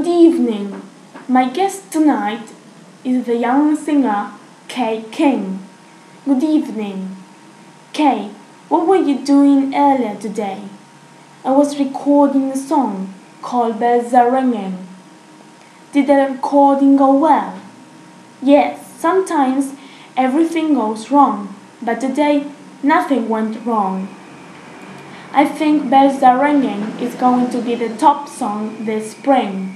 Good evening. My guest tonight is the young singer Kay King. Good evening. Kay, what were you doing earlier today? I was recording a song called Bells Are Ringing. Did the recording go well? Yes, sometimes everything goes wrong, but today nothing went wrong. I think Bells Are Ringing is going to be the top song this spring.